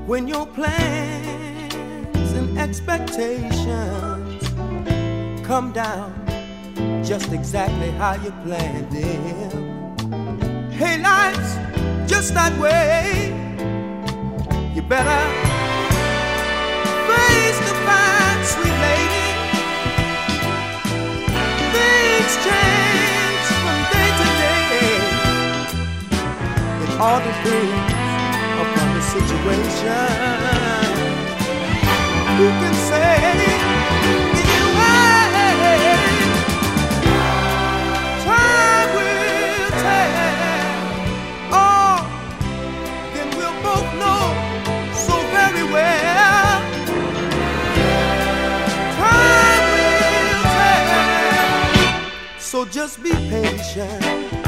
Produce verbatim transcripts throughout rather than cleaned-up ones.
when your plans and expectations come down just exactly how you planned them. Hey, life's just that way. You better face the fact, sweet lady. Things change from day to day. It all depends upon the situation. Who can say anyway? Time will tell. Oh, then we'll both know so very well. Time will tell. So just be patient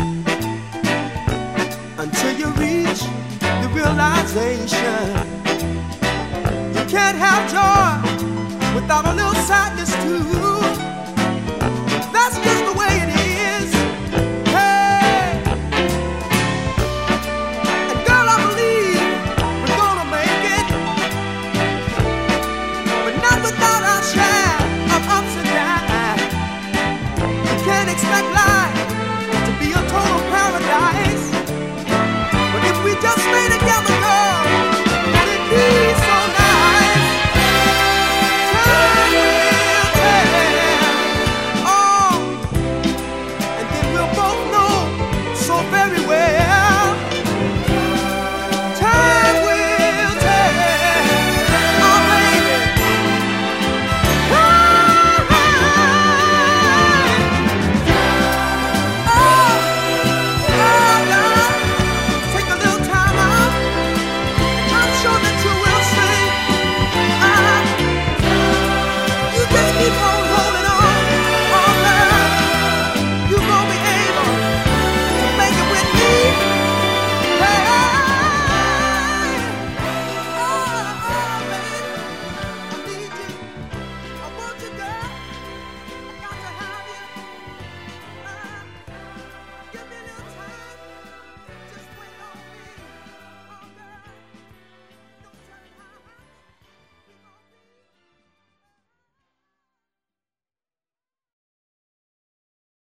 until you reach the realization. You can't have joy without a little sadness too.